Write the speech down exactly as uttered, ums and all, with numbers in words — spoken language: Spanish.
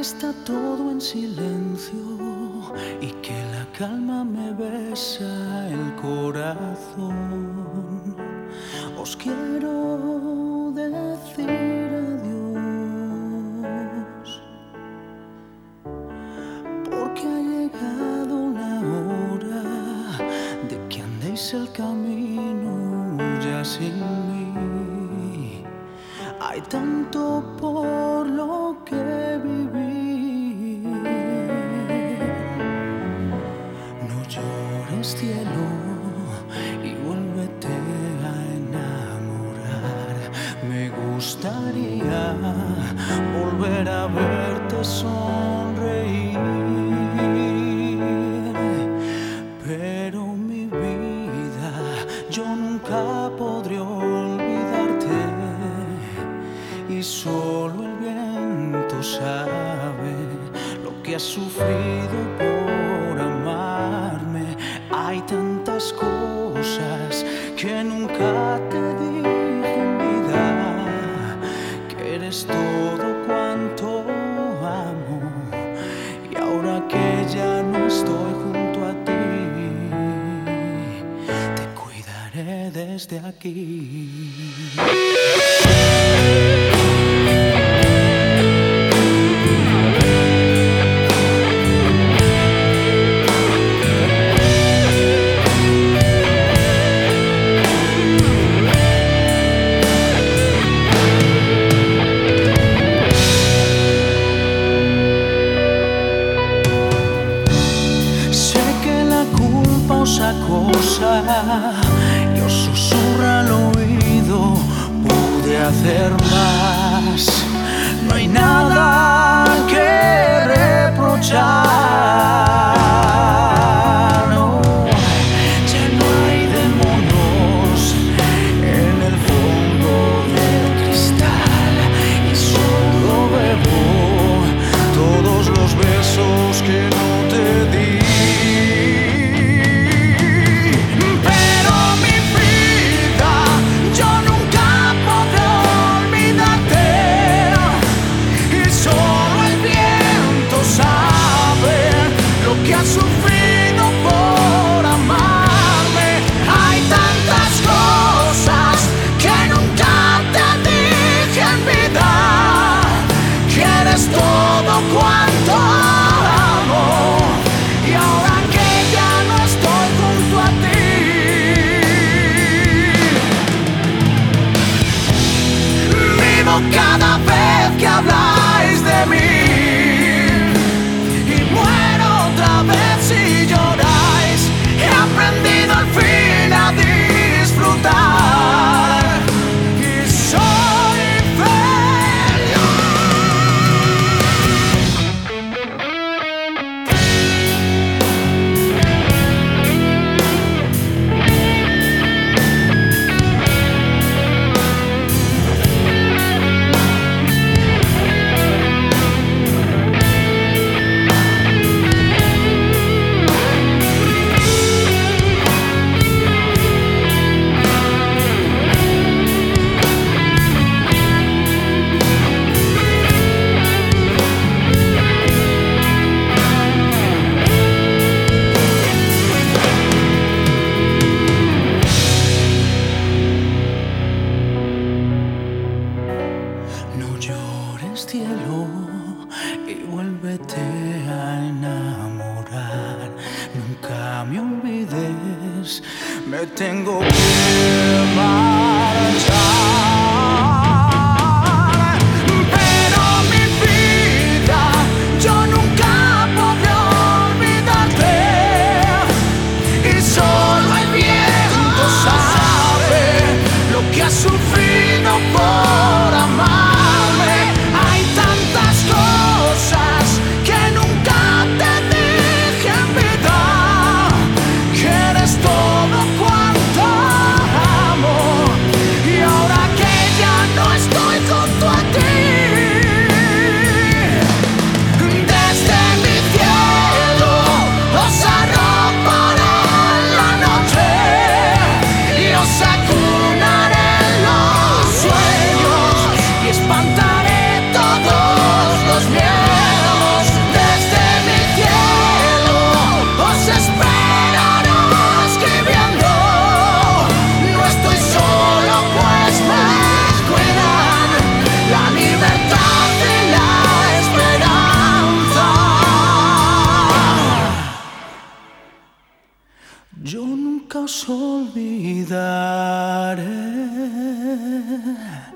que está todo en silencio y que la calma me besa el corazón. Os quiero decir adiós, porque ha llegado la hora de que andéis el camino ya sin mí. Hay tanto por lo que vivir. No llores, cielo, y vuélvete a enamorar. Me gustaría volver a verte sonreír, pero mi vida, yo nunca podré olvidarte. Y solo el viento sabe lo que has sufrido por amarme. Hay tantas cosas que nunca te dije en vida, que eres todo cuanto amo. Y ahora que ya no estoy junto a ti, te cuidaré desde aquí. Cosa y os susurra al oído, pude hacer más. No hay nada que reprochar, no. Ya no hay demonios en el fondo del cristal, y solo bebo todos los besos que no te di. Cada vez que habláis de mí, y muero otra vez si lloráis. He aprendido al fin a disfrutar y soy cielo, y vuélvete a enamorar. Nunca me olvides, me tengo que marchar. Pero mi vida, yo nunca podré olvidarte. Y solo el viento sabe lo que has sufrido por amar. Todo cuanto amo. Yo nunca os olvidaré.